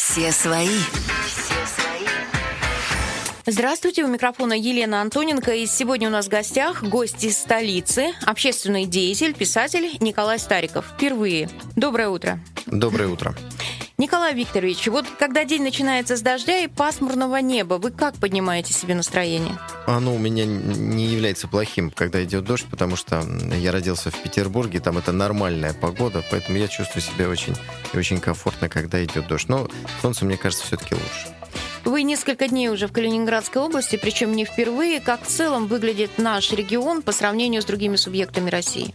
Все свои. Здравствуйте, у микрофона Елена Антоненко, и сегодня у нас в гостях гость из столицы, общественный деятель, писатель Николай Стариков. Впервые. Доброе утро. Доброе утро. Николай Викторович, вот когда день начинается с дождя и пасмурного неба, вы как поднимаете себе настроение? Оно у меня не является плохим, когда идет дождь, потому что я родился в Петербурге, там это нормальная погода, поэтому я чувствую себя очень комфортно, когда идет дождь. Но солнце, мне кажется, все-таки лучше. Вы несколько дней уже в Калининградской области, причем не впервые. Как в целом выглядит наш регион по сравнению с другими субъектами России?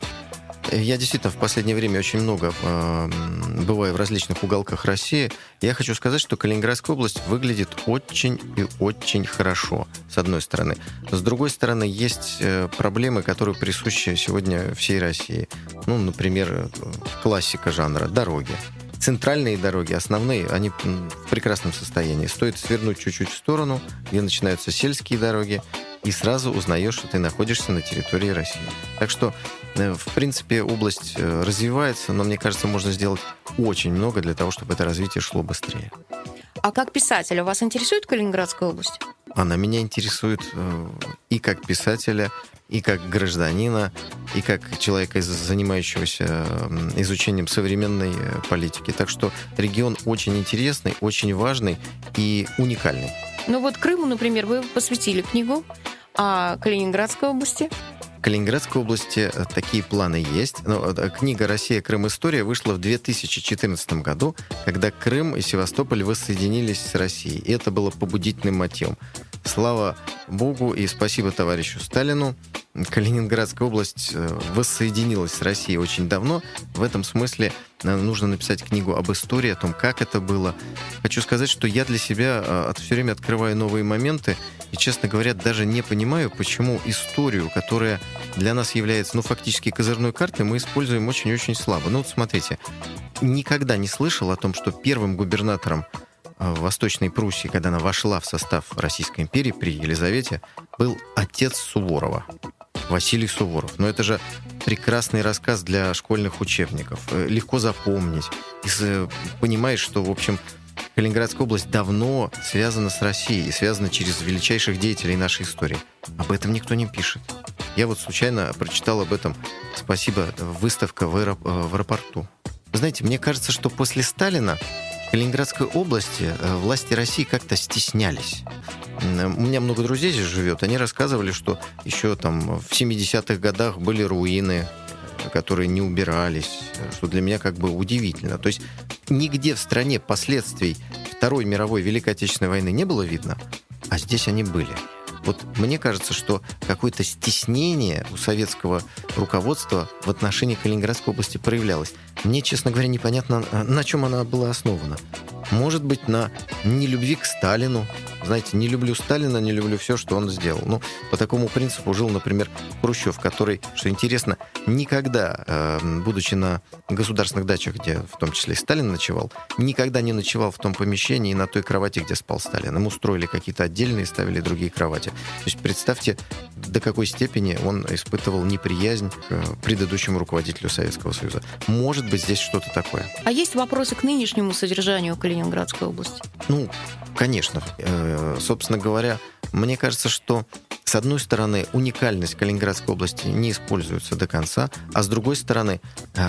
Я действительно в последнее время очень много бываю в различных уголках России. Я хочу сказать, что Калининградская область выглядит очень и очень хорошо, с одной стороны. С другой стороны, есть проблемы, которые присущи сегодня всей России. Ну, например, классика жанра – дороги. Центральные дороги, основные, они в прекрасном состоянии. Стоит свернуть чуть-чуть в сторону, где начинаются сельские дороги, и сразу узнаешь, что ты находишься на территории России. Так что, в принципе, область развивается, но, мне кажется, можно сделать очень много для того, чтобы это развитие шло быстрее. А как писателя вас интересует Калининградская область? Она меня интересует и как писателя, и как гражданина, и как человека, занимающегося изучением современной политики. Так что регион очень интересный, очень важный и уникальный. Ну вот Крыму, например, вы посвятили книгу, а Калининградской области? В Калининградской области такие планы есть. Но книга «Россия. Крым. История» вышла в 2014 году, когда Крым и Севастополь воссоединились с Россией. И это было побудительным мотивом. Слава Богу и спасибо товарищу Сталину. Калининградская область воссоединилась с Россией очень давно. В этом смысле нужно написать книгу об истории, о том, как это было. Хочу сказать, что я для себя все время открываю новые моменты и, честно говоря, даже не понимаю, почему историю, которая для нас является, фактически козырной картой, мы используем очень-очень слабо. Вот смотрите, никогда не слышал о том, что первым губернатором в Восточной Пруссии, когда она вошла в состав Российской империи при Елизавете, был отец Суворова, Василий Суворов. Но это же прекрасный рассказ для школьных учебников. Легко запомнить. И понимаешь, что, в общем, Калининградская область давно связана с Россией и связана через величайших деятелей нашей истории. Об этом никто не пишет. Я вот случайно прочитал об этом. Спасибо, выставка в аэропорту. Вы знаете, мне кажется, что после Сталина в Калининградской области власти России как-то стеснялись. У меня много друзей здесь живет. Они рассказывали, что еще там в 70-х годах были руины, которые не убирались, что для меня как бы удивительно. То есть нигде в стране последствий Второй мировой Великой Отечественной войны не было видно, а здесь они были. Вот мне кажется, что какое-то стеснение у советского руководства в отношении Калининградской области проявлялось. Мне, честно говоря, непонятно, на чем она была основана. Может быть, на нелюбви к Сталину. Знаете, не люблю Сталина, не люблю все, что он сделал. По такому принципу жил, например, Хрущев, который, что интересно, никогда, будучи на государственных дачах, где в том числе и Сталин ночевал, никогда не ночевал в том помещении и на той кровати, где спал Сталин. Ему устроили какие-то отдельные, ставили другие кровати. То есть представьте, до какой степени он испытывал неприязнь к предыдущему руководителю Советского Союза. Может быть, здесь что-то такое. А есть вопросы к нынешнему содержанию Калининградской области? Конечно. Собственно говоря, мне кажется, что с одной стороны, уникальность Калининградской области не используется до конца, а с другой стороны,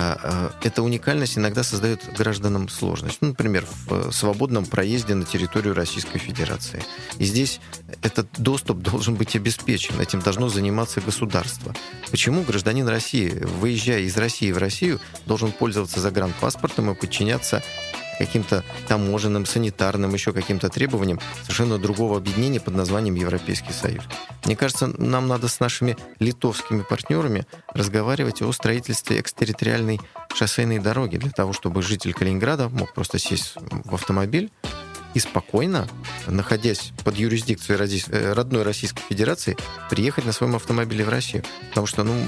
эта уникальность иногда создает гражданам сложность. Например, в свободном проезде на территорию Российской Федерации. И здесь этот доступ должен быть обеспечен. Этим должно заниматься государство. Почему гражданин России, выезжая из России в Россию, должен пользоваться загранпаспортом и подчиняться каким-то таможенным, санитарным, еще каким-то требованиям совершенно другого объединения под названием Европейский Союз. Мне кажется, нам надо с нашими литовскими партнерами разговаривать о строительстве экстерриториальной шоссейной дороги для того, чтобы житель Калининграда мог просто сесть в автомобиль и спокойно, находясь под юрисдикцией родной Российской Федерации, приехать на своем автомобиле в Россию. Потому что,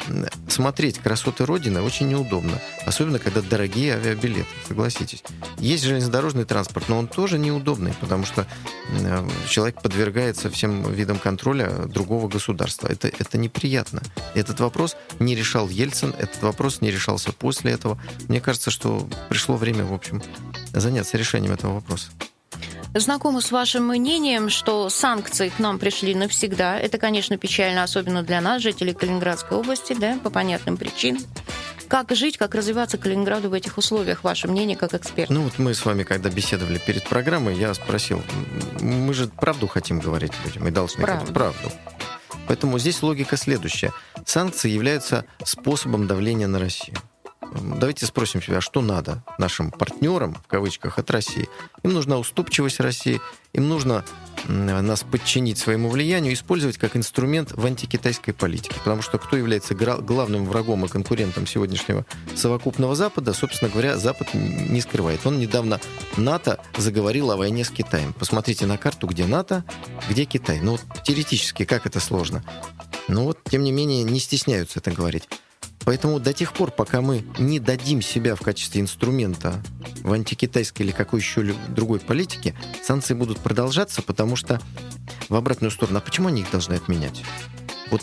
смотреть красоты Родины очень неудобно. Особенно, когда дорогие авиабилеты, согласитесь. Есть железнодорожный транспорт, но он тоже неудобный, потому что человек подвергается всем видам контроля другого государства. Это неприятно. Этот вопрос не решал Ельцин, этот вопрос не решался после этого. Мне кажется, что пришло время, в общем, заняться решением этого вопроса. Знакома с вашим мнением, что санкции к нам пришли навсегда. Это, конечно, печально, особенно для нас, жителей Калининградской области, да, по понятным причинам. Как жить, как развиваться Калининграду в этих условиях? Ваше мнение как эксперт? Ну вот мы с вами, когда беседовали перед программой, я спросил, мы же правду хотим говорить людям и должны говорить правду. Поэтому здесь логика следующая. Санкции являются способом давления на Россию. Давайте спросим себя, что надо нашим партнерам, в кавычках, от России. Им нужна уступчивость России, им нужно нас подчинить своему влиянию, использовать как инструмент в антикитайской политике. Потому что кто является главным врагом и конкурентом сегодняшнего совокупного Запада, собственно говоря, Запад не скрывает. Он недавно, НАТО, заговорил о войне с Китаем. Посмотрите на карту, где НАТО, где Китай. Ну вот теоретически как это сложно. Но вот, тем не менее, не стесняются это говорить. Поэтому до тех пор, пока мы не дадим себя в качестве инструмента в антикитайской или какой еще другой политике, санкции будут продолжаться, потому что в обратную сторону. А почему они их должны отменять? Вот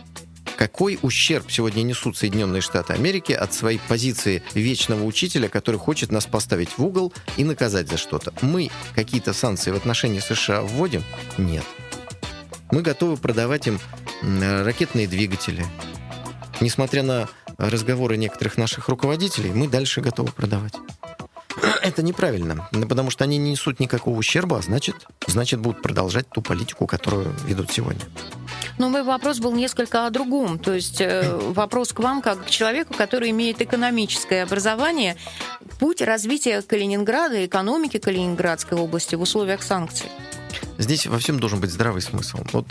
какой ущерб сегодня несут Соединенные Штаты Америки от своей позиции вечного учителя, который хочет нас поставить в угол и наказать за что-то? Мы какие-то санкции в отношении США вводим? Нет. Мы готовы продавать им ракетные двигатели. Несмотря на разговоры некоторых наших руководителей, мы дальше готовы продавать. Это неправильно, потому что они не несут никакого ущерба, а значит будут продолжать ту политику, которую ведут сегодня. Но мой вопрос был несколько о другом. То есть вопрос к вам, как к человеку, который имеет экономическое образование. Путь развития Калининграда, экономики Калининградской области в условиях санкций. Здесь во всем должен быть здравый смысл. Вот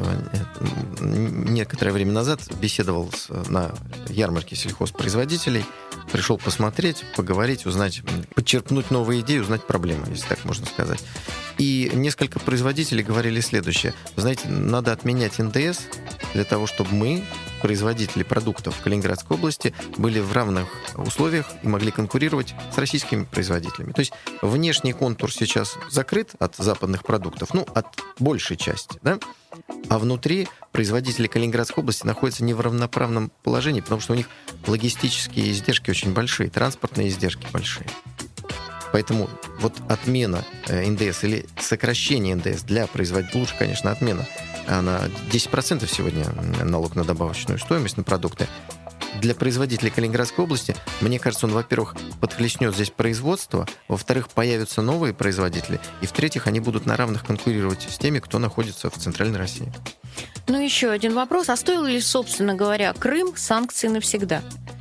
некоторое время назад беседовал на ярмарке сельхозпроизводителей, пришел посмотреть, поговорить, узнать, подчерпнуть новые идеи, узнать проблемы, если так можно сказать. И несколько производителей говорили следующее. Вы знаете, надо отменять НДС для того, чтобы мы, производители продуктов в Калининградской области, были в равных условиях и могли конкурировать с российскими производителями. То есть внешний контур сейчас закрыт от западных продуктов, ну, от большей части, да? А внутри производители Калининградской области находятся не в равноправном положении, потому что у них логистические издержки очень большие, транспортные издержки большие. Поэтому вот отмена НДС или сокращение НДС для производителей, лучше, конечно, отмена, на 10% сегодня налог на добавочную стоимость на продукты. Для производителей Калининградской области, мне кажется, он, во-первых, подхлестнет здесь производство, во-вторых, появятся новые производители, и, в-третьих, они будут на равных конкурировать с теми, кто находится в Центральной России. Ну, еще один вопрос. А стоил ли, собственно говоря, Крым санкции навсегда?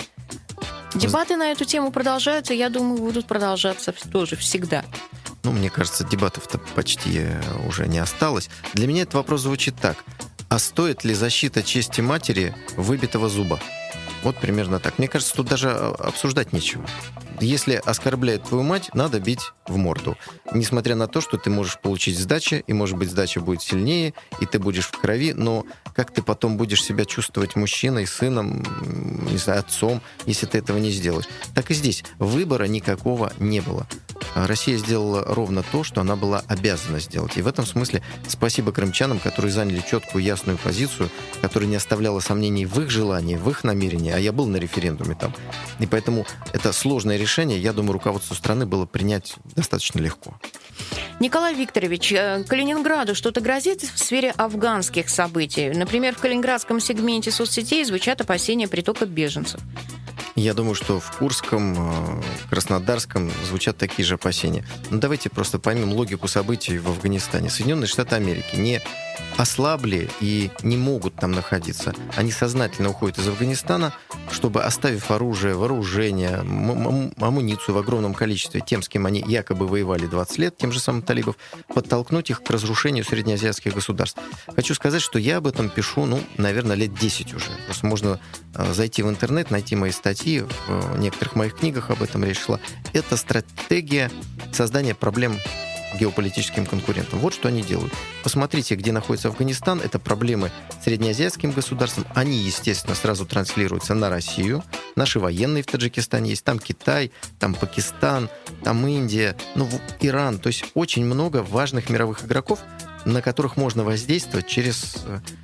Дебаты на эту тему продолжаются, я думаю, будут продолжаться тоже всегда. Ну, мне кажется, дебатов-то почти уже не осталось. Для меня этот вопрос звучит так. А стоит ли защита чести матери выбитого зуба? Вот примерно так. Мне кажется, тут даже обсуждать нечего. Если оскорбляет твою мать, надо бить в морду. Несмотря на то, что ты можешь получить сдачи, и, может быть, сдача будет сильнее, и ты будешь в крови, но как ты потом будешь себя чувствовать мужчиной, сыном, не знаю, отцом, если ты этого не сделаешь? Так и здесь выбора никакого не было. Россия сделала ровно то, что она была обязана сделать. И в этом смысле спасибо крымчанам, которые заняли четкую, ясную позицию, которая не оставляла сомнений в их желании, в их намерении. А я был на референдуме там. И поэтому это сложное решение, я думаю, руководству страны было принять достаточно легко. Николай Викторович, Калининграду что-то грозит в сфере афганских событий? Например, в калининградском сегменте соцсетей звучат опасения притока беженцев. Я думаю, что в Курском, Краснодарском звучат такие же опасения. Но давайте просто поймем логику событий в Афганистане. Соединенные Штаты Америки не ослабли и не могут там находиться. Они сознательно уходят из Афганистана, чтобы, оставив оружие, вооружение, амуницию в огромном количестве тем, с кем они якобы воевали 20 лет, тем же самым талибов, подтолкнуть их к разрушению среднеазиатских государств. Хочу сказать, что я об этом пишу, наверное, лет 10 уже. Просто можно зайти в интернет, найти мои статьи, в некоторых моих книгах об этом речь шла. Это стратегия создания проблем геополитическим конкурентам. Вот что они делают. Посмотрите, где находится Афганистан. Это проблемы среднеазиатским государствам. Они, естественно, сразу транслируются на Россию. Наши военные в Таджикистане есть. Там Китай, там Пакистан, там Индия, Иран. То есть очень много важных мировых игроков, на которых можно воздействовать через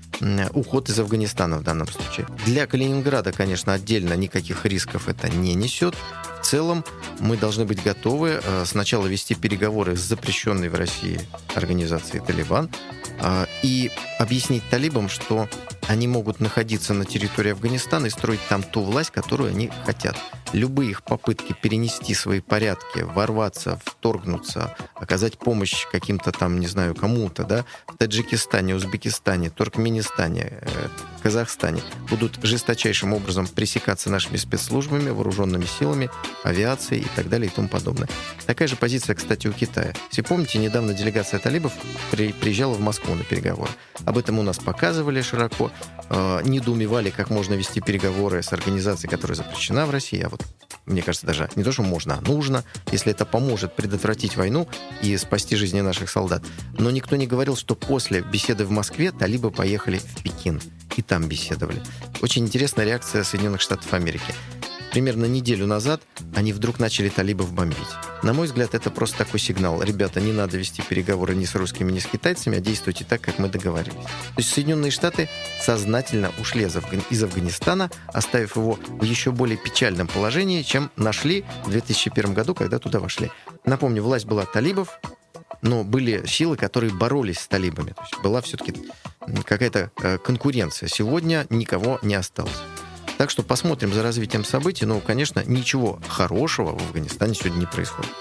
уход из Афганистана в данном случае. Для Калининграда, конечно, отдельно никаких рисков это не несет. В целом мы должны быть готовы сначала вести переговоры с запрещенной в России организацией «Талибан» и объяснить талибам, что они могут находиться на территории Афганистана и строить там ту власть, которую они хотят. Любые их попытки перенести свои порядки, ворваться, вторгнуться, оказать помощь каким-то там, не знаю, кому-то, да, в Таджикистане, Узбекистане, Туркменистане, Казахстане будут жесточайшим образом пресекаться нашими спецслужбами, вооруженными силами, авиацией и так далее и тому подобное. Такая же позиция, кстати, у Китая. Если помните, недавно делегация талибов приезжала в Москву на переговоры. Об этом у нас показывали широко, недоумевали, как можно вести переговоры с организацией, которая запрещена в России, а вот мне кажется, даже не то, что можно, а нужно, если это поможет предотвратить войну и спасти жизни наших солдат. Но никто не говорил, что после беседы в Москве талибы поехали в Пекин и там беседовали. Очень интересная реакция Соединенных Штатов Америки. Примерно неделю назад они вдруг начали талибов бомбить. На мой взгляд, это просто такой сигнал. Ребята, не надо вести переговоры ни с русскими, ни с китайцами, а действуйте так, как мы договорились. То есть Соединенные Штаты сознательно ушли из Афганистана, оставив его в еще более печальном положении, чем нашли в 2001 году, когда туда вошли. Напомню, власть была талибов, но были силы, которые боролись с талибами. То есть была все-таки какая-то конкуренция. Сегодня никого не осталось. Так что посмотрим за развитием событий. Но, конечно, ничего хорошего в Афганистане сегодня не происходит.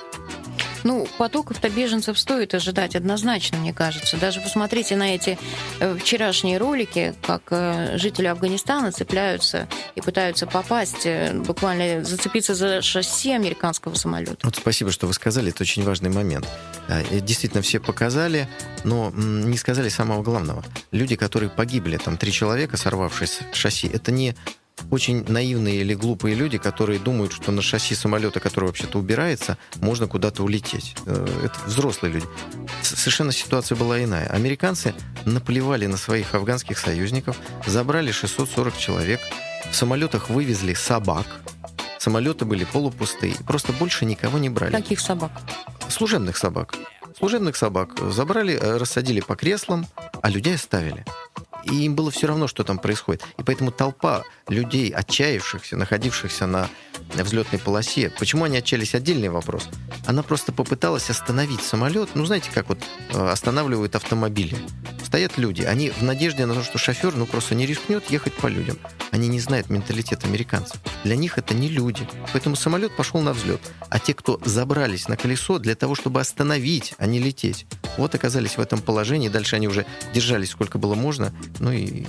Потоков-то беженцев стоит ожидать однозначно, мне кажется. Даже посмотрите на эти вчерашние ролики, как жители Афганистана цепляются и пытаются попасть, буквально зацепиться за шасси американского самолета. Вот спасибо, что вы сказали, это очень важный момент. Действительно, все показали, но не сказали самого главного. Люди, которые погибли, там 3 человека, сорвавшись с шасси, это не очень наивные или глупые люди, которые думают, что на шасси самолета, который вообще-то убирается, можно куда-то улететь. Это взрослые люди. Совершенно ситуация была иная. Американцы наплевали на своих афганских союзников, забрали 640 человек, в самолетах вывезли собак, самолеты были полупустые, просто больше никого не брали. Каких собак? Служебных собак. Служебных собак забрали, рассадили по креслам, а людей оставили. И им было все равно, что там происходит. И поэтому толпа людей, отчаявшихся, находившихся на взлетной полосе, почему они отчаялись, отдельный вопрос. Она просто попыталась остановить самолет. Знаете, как вот останавливают автомобили. Стоят люди, они в надежде на то, что шофер просто не рискнет ехать по людям. Они не знают менталитет американцев. Для них это не люди. Поэтому самолет пошел на взлет. А те, кто забрались на колесо для того, чтобы остановить, а не лететь, вот оказались в этом положении. Дальше они уже держались сколько было можно, и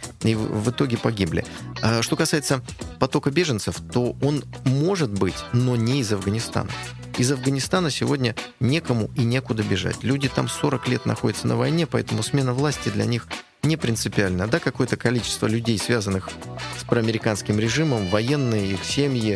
в итоге погибли. А что касается потока беженцев, то он может быть, но не из Афганистана. Из Афганистана сегодня некому и некуда бежать. Люди там 40 лет находятся на войне, поэтому смена власти для них не принципиально. Да, какое-то количество людей, связанных с проамериканским режимом, военные, их семьи,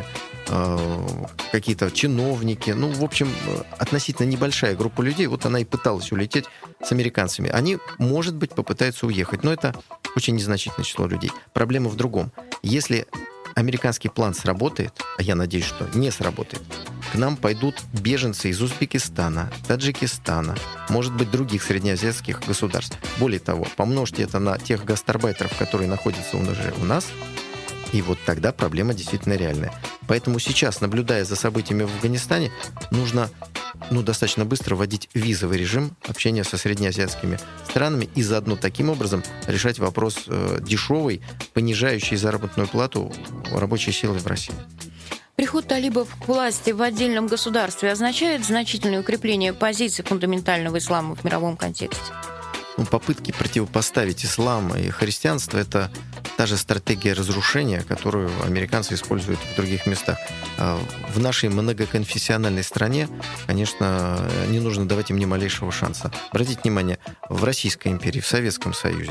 какие-то чиновники. В общем, относительно небольшая группа людей, вот она и пыталась улететь с американцами. Они, может быть, попытаются уехать, но это очень незначительное число людей. Проблема в другом. Если американский план сработает, а я надеюсь, что не сработает, к нам пойдут беженцы из Узбекистана, Таджикистана, может быть, других среднеазиатских государств. Более того, помножьте это на тех гастарбайтеров, которые находятся уже у нас, и вот тогда проблема действительно реальная. Поэтому сейчас, наблюдая за событиями в Афганистане, нужно достаточно быстро вводить визовый режим общения со среднеазиатскими странами и заодно таким образом решать вопрос дешевой, понижающей заработную плату рабочей силы в России. Приход талибов к власти в отдельном государстве означает значительное укрепление позиций фундаментального ислама в мировом контексте? Попытки противопоставить ислам и христианство – это та же стратегия разрушения, которую американцы используют в других местах. В нашей многоконфессиональной стране, конечно, не нужно давать им ни малейшего шанса. Обратите внимание, в Российской империи, в Советском Союзе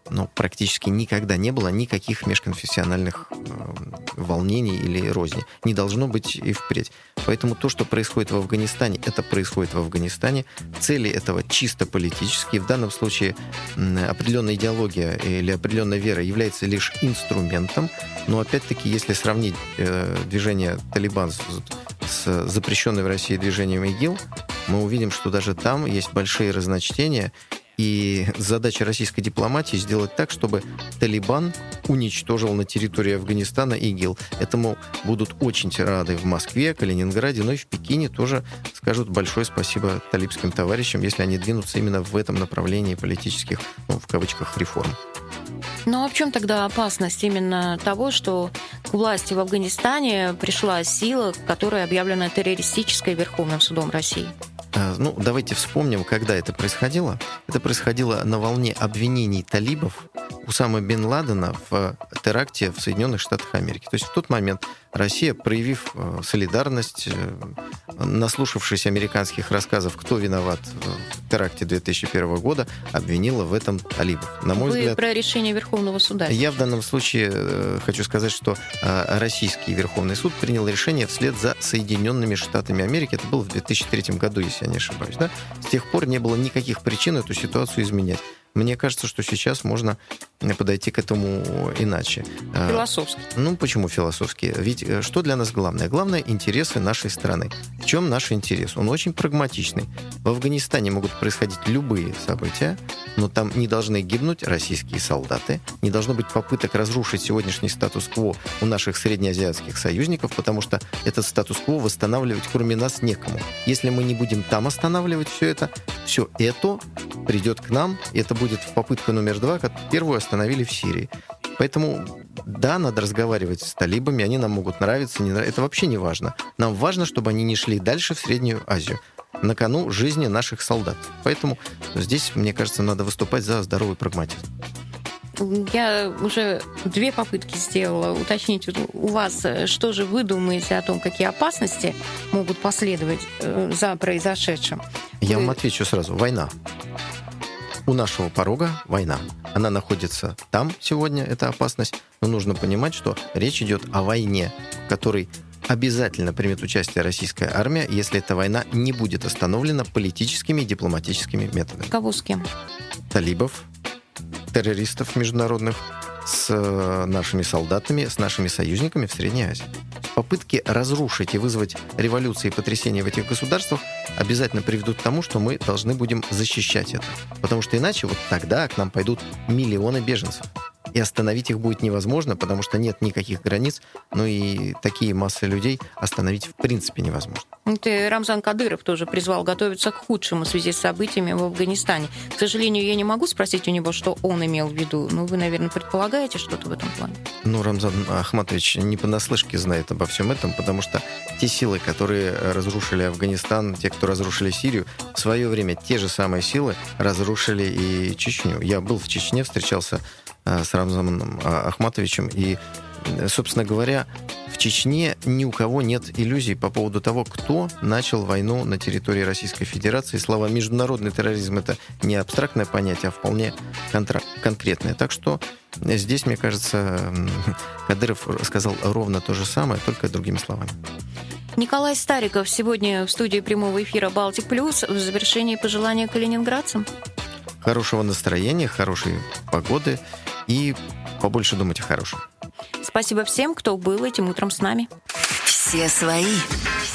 практически никогда не было никаких межконфессиональных волнений или розни. Не должно быть и впредь. Поэтому то, что происходит в Афганистане, это происходит в Афганистане. Цели этого чисто политические. В данном случае определенная идеология или определенная вера является лишь инструментом. Но опять-таки, если сравнить движение «Талибан» с запрещенным в России движением ИГИЛ, мы увидим, что даже там есть большие разночтения. И задача российской дипломатии сделать так, чтобы Талибан уничтожил на территории Афганистана ИГИЛ. Этому будут очень рады в Москве, Калининграде, но и в Пекине тоже скажут большое спасибо талибским товарищам, если они двинутся именно в этом направлении политических, в кавычках, реформ. Ну а в чем тогда опасность именно того, что к власти в Афганистане пришла сила, которая объявлена террористической Верховным судом России? Давайте вспомним, когда это происходило. Это происходило на волне обвинений талибов Усамы бен Ладена в теракте в Соединенных Штатах Америки. То есть в тот момент Россия, проявив солидарность, наслушавшись американских рассказов, кто виноват в теракте 2001 года, обвинила в этом талибов. На мой взгляд, про решение Верховного суда. Я в данном случае хочу сказать, что российский Верховный суд принял решение вслед за Соединенными Штатами Америки. Это было в 2003 году, если я не ошибаюсь. Да? С тех пор не было никаких причин эту ситуацию изменять. Мне кажется, что сейчас можно подойти к этому иначе. Философски. Почему философски? Ведь что для нас главное? Главное — интересы нашей страны. В чем наш интерес? Он очень прагматичный. В Афганистане могут происходить любые события, но там не должны гибнуть российские солдаты, не должно быть попыток разрушить сегодняшний статус-кво у наших среднеазиатских союзников, потому что этот статус-кво восстанавливать кроме нас некому. Если мы не будем там останавливать все это придет к нам, и это будет попытка номер 2, первую остановили в Сирии. Поэтому, да, надо разговаривать с талибами, они нам могут нравиться, не нравиться. Это вообще не важно. Нам важно, чтобы они не шли дальше в Среднюю Азию. На кону жизни наших солдат. Поэтому здесь, мне кажется, надо выступать за здоровый прагматизм. Я уже 2 попытки сделала уточнить у вас, что же вы думаете о том, какие опасности могут последовать за произошедшим. Я вам отвечу сразу. Война. У нашего порога война. Она находится там сегодня, эта опасность, но нужно понимать, что речь идет о войне, в которой обязательно примет участие российская армия, если эта война не будет остановлена политическими и дипломатическими методами. Кого с кем? Талибов, террористов международных, с нашими солдатами, с нашими союзниками в Средней Азии. Попытки разрушить и вызвать революции и потрясения в этих государствах обязательно приведут к тому, что мы должны будем защищать это. Потому что иначе тогда к нам пойдут миллионы беженцев. И остановить их будет невозможно, потому что нет никаких границ, и такие массы людей остановить в принципе невозможно. Рамзан Кадыров тоже призвал готовиться к худшему в связи с событиями в Афганистане. К сожалению, я не могу спросить у него, что он имел в виду, но вы, наверное, предполагаете что-то в этом плане? Рамзан Ахматович не понаслышке знает обо всем этом, потому что те силы, которые разрушили Афганистан, те, кто разрушили Сирию, в свое время те же самые силы разрушили и Чечню. Я был в Чечне, встречался с Рамзаном Ахматовичем, и, собственно говоря, в Чечне ни у кого нет иллюзий по поводу того, кто начал войну на территории Российской Федерации. Слова «международный терроризм» — это не абстрактное понятие, а вполне конкретное. Так что здесь, мне кажется, Кадыров сказал ровно то же самое, только другими словами. Николай Стариков сегодня в студии прямого эфира «Балтик Плюс». В завершении пожелания калининградцам. Хорошего настроения, хорошей погоды и побольше думать о хорошем. Спасибо всем, кто был этим утром с нами. Все свои.